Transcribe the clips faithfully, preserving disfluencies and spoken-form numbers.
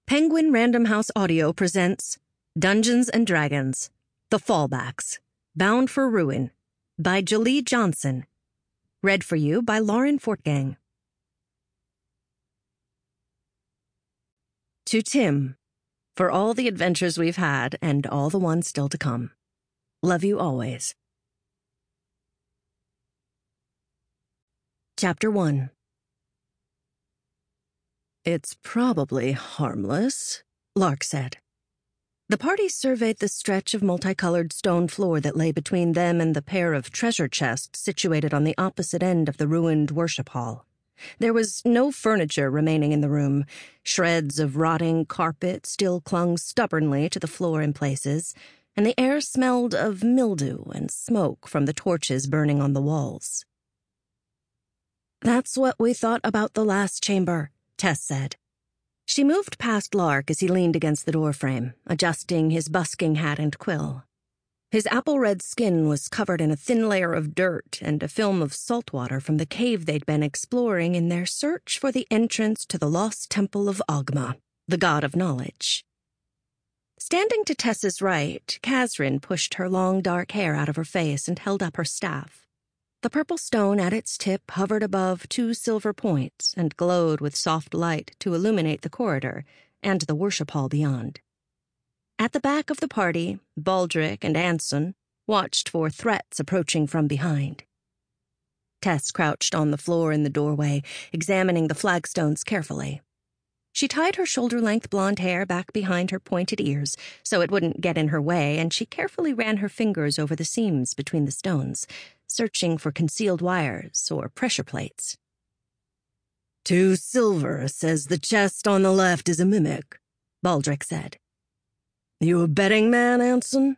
Penguin Random House Audio presents Dungeons and Dragons: The Fallbacks, Bound for Ruin, by Jolie Johnson. Read for you by Lauren Fortgang. To Tim, for all the adventures we've had and all the ones still to come. Love you always. Chapter one. It's probably harmless, Lark said. The party surveyed the stretch of multicolored stone floor that lay between them and the pair of treasure chests situated on the opposite end of the ruined worship hall. There was no furniture remaining in the room. Shreds of rotting carpet still clung stubbornly to the floor in places, and the air smelled of mildew and smoke from the torches burning on the walls. That's what we thought about the last chamber, Tess said. She moved past Lark as he leaned against the doorframe, adjusting his busking hat and quill. His apple-red skin was covered in a thin layer of dirt and a film of salt water from the cave they'd been exploring in their search for the entrance to the lost temple of Ogma, the god of knowledge. Standing to Tess's right, Kazrin pushed her long dark hair out of her face and held up her staff. The purple stone at its tip hovered above two silver points and glowed with soft light to illuminate the corridor and the worship hall beyond. At the back of the party, Baldric and Anson watched for threats approaching from behind. Tess crouched on the floor in the doorway, examining the flagstones carefully. She tied her shoulder-length blonde hair back behind her pointed ears so it wouldn't get in her way, and she carefully ran her fingers over the seams between the stones, searching for concealed wires or pressure plates. Two silver says the chest on the left is a mimic, Baldric said. You a betting man, Anson?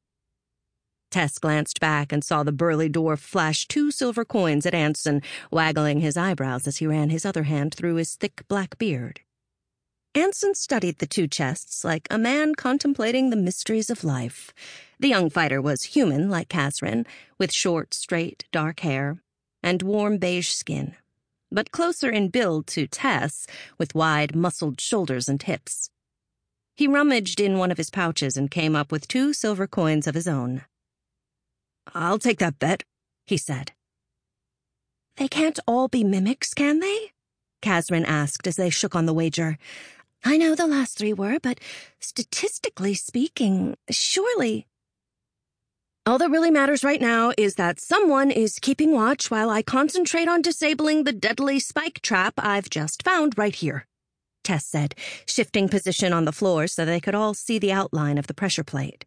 Tess glanced back and saw the burly dwarf flash two silver coins at Anson, waggling his eyebrows as he ran his other hand through his thick black beard. Anson studied the two chests like a man contemplating the mysteries of life. The young fighter was human, like Kazrin, with short, straight, dark hair and warm beige skin, but closer in build to Tess, with wide, muscled shoulders and hips. He rummaged in one of his pouches and came up with two silver coins of his own. I'll take that bet, he said. They can't all be mimics, can they? Kazrin asked as they shook on the wager. I know the last three were, but statistically speaking, surely... All that really matters right now is that someone is keeping watch while I concentrate on disabling the deadly spike trap I've just found right here, Tess said, shifting position on the floor so they could all see the outline of the pressure plate.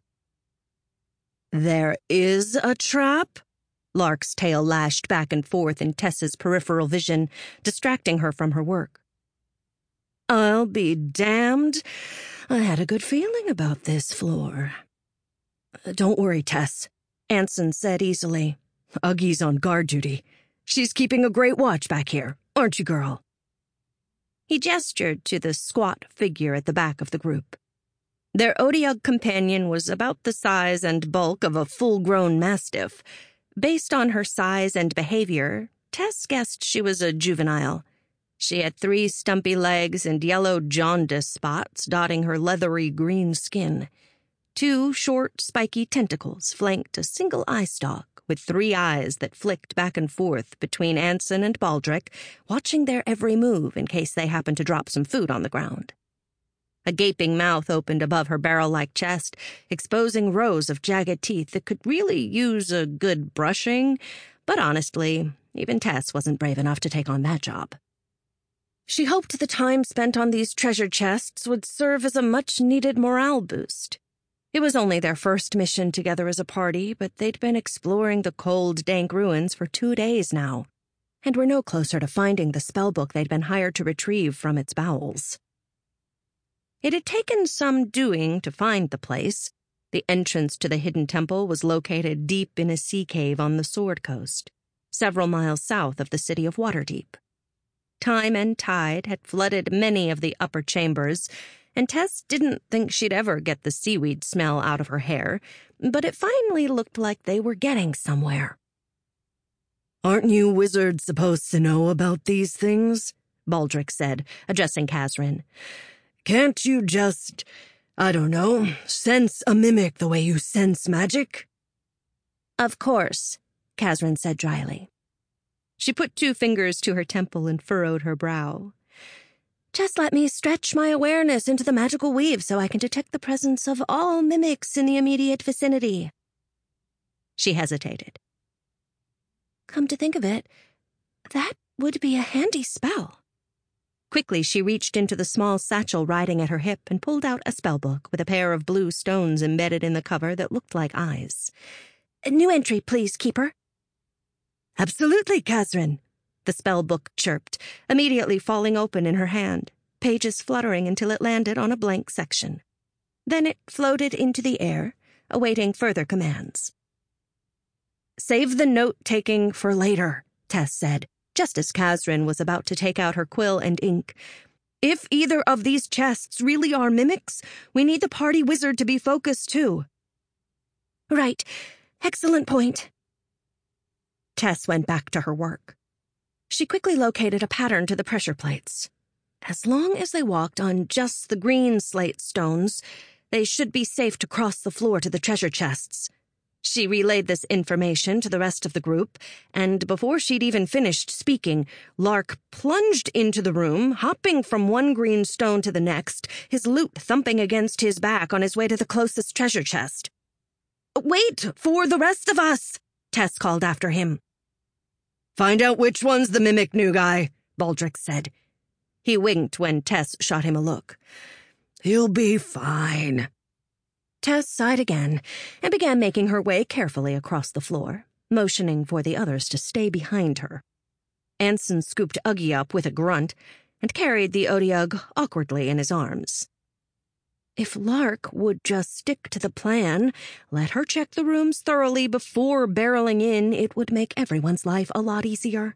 There is a trap? Lark's tail lashed back and forth in Tess's peripheral vision, distracting her from her work. I'll be damned. I had a good feeling about this floor. Don't worry, Tess, Anson said easily. Uggy's on guard duty. She's keeping a great watch back here, aren't you, girl? He gestured to the squat figure at the back of the group. Their Odiug companion was about the size and bulk of a full-grown mastiff. Based on her size and behavior, Tess guessed she was a juvenile. She had three stumpy legs and yellow jaundice spots dotting her leathery green skin. Two short, spiky tentacles flanked a single eye stalk with three eyes that flicked back and forth between Anson and Baldric, watching their every move in case they happened to drop some food on the ground. A gaping mouth opened above her barrel-like chest, exposing rows of jagged teeth that could really use a good brushing, but honestly, even Tess wasn't brave enough to take on that job. She hoped the time spent on these treasure chests would serve as a much-needed morale boost. It was only their first mission together as a party, but they'd been exploring the cold, dank ruins for two days now, and were no closer to finding the spellbook they'd been hired to retrieve from its bowels. It had taken some doing to find the place. The entrance to the hidden temple was located deep in a sea cave on the Sword Coast, several miles south of the city of Waterdeep. Time and tide had flooded many of the upper chambers, and Tess didn't think she'd ever get the seaweed smell out of her hair, but it finally looked like they were getting somewhere. Aren't you wizards supposed to know about these things? Baldric said, addressing Kazrin. Can't you just, I don't know, sense a mimic the way you sense magic? Of course, Kazran said dryly. She put two fingers to her temple and furrowed her brow. Just let me stretch my awareness into the magical weave so I can detect the presence of all mimics in the immediate vicinity. She hesitated. Come to think of it, that would be a handy spell. Quickly, she reached into the small satchel riding at her hip and pulled out a spellbook with a pair of blue stones embedded in the cover that looked like eyes. New entry, please, Keeper. Absolutely, Kazran, the spellbook chirped, immediately falling open in her hand, pages fluttering until it landed on a blank section. Then it floated into the air, awaiting further commands. Save the note-taking for later, Tess said, just as Kazran was about to take out her quill and ink. If either of these chests really are mimics, we need the party wizard to be focused too. Right. Excellent point. Tess went back to her work. She quickly located a pattern to the pressure plates. As long as they walked on just the green slate stones, they should be safe to cross the floor to the treasure chests. She relayed this information to the rest of the group, and before she'd even finished speaking, Lark plunged into the room, hopping from one green stone to the next, his lute thumping against his back on his way to the closest treasure chest. Wait for the rest of us, Tess called after him. Find out which one's the mimic, new guy, Baldric said. He winked when Tess shot him a look. He'll be fine. Tess sighed again and began making her way carefully across the floor, motioning for the others to stay behind her. Anson scooped Uggy up with a grunt and carried the Odiug awkwardly in his arms. If Lark would just stick to the plan, let her check the rooms thoroughly before barreling in, it would make everyone's life a lot easier.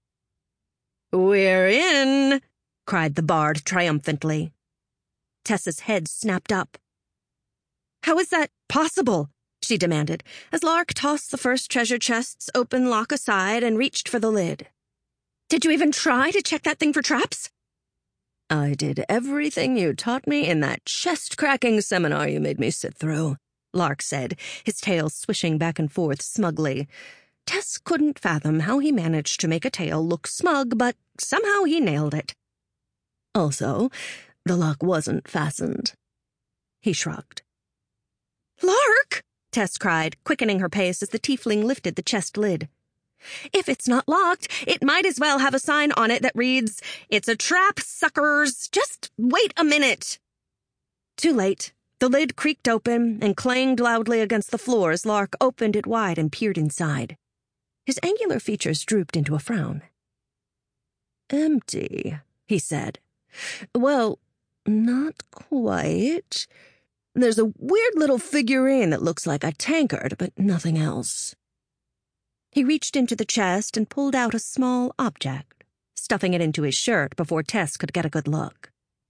We're in, cried the bard triumphantly. Tessa's head snapped up. How is that possible? She demanded, as Lark tossed the first treasure chest's open lock aside and reached for the lid. Did you even try to check that thing for traps? I did everything you taught me in that chest-cracking seminar you made me sit through, Lark said, his tail swishing back and forth smugly. Tess couldn't fathom how he managed to make a tail look smug, but somehow he nailed it. Also, the lock wasn't fastened. He shrugged. Lark! Tess cried, quickening her pace as the tiefling lifted the chest lid. If it's not locked, it might as well have a sign on it that reads, It's a trap, suckers! Just wait a minute! Too late. The lid creaked open and clanged loudly against the floor as Lark opened it wide and peered inside. His angular features drooped into a frown. Empty, he said. Well, not quite. There's a weird little figurine that looks like a tankard, but nothing else. He reached into the chest and pulled out a small object, stuffing it into his shirt before Tess could get a good look.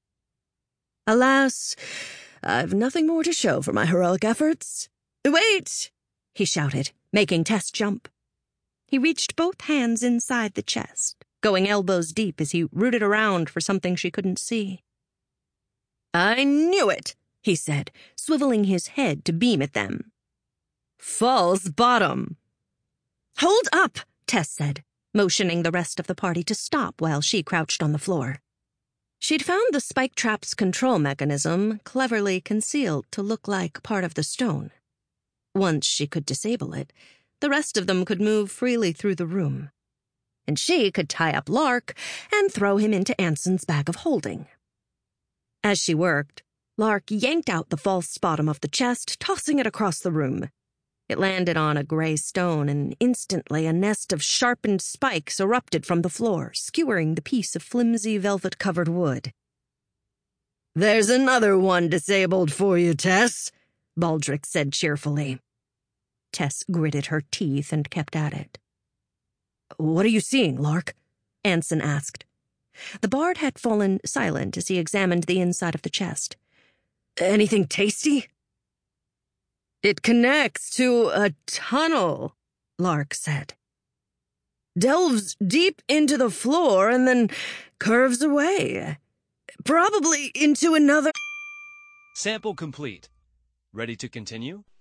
Alas, I've nothing more to show for my heroic efforts. Wait! He shouted, making Tess jump. He reached both hands inside the chest, going elbows deep as he rooted around for something she couldn't see. I knew it! He said, swiveling his head to beam at them. False bottom. Hold up, Tess said, motioning the rest of the party to stop while she crouched on the floor. She'd found the spike trap's control mechanism cleverly concealed to look like part of the stone. Once she could disable it, the rest of them could move freely through the room. And she could tie up Lark and throw him into Anson's bag of holding. As she worked, Lark yanked out the false bottom of the chest, tossing it across the room. It landed on a gray stone, and instantly a nest of sharpened spikes erupted from the floor, skewering the piece of flimsy velvet-covered wood. There's another one disabled for you, Tess, Baldric said cheerfully. Tess gritted her teeth and kept at it. What are you seeing, Lark? Anson asked. The bard had fallen silent as he examined the inside of the chest. Anything tasty? It connects to a tunnel, Lark said. Delves deep into the floor and then curves away. Probably into another... Sample complete. Ready to continue?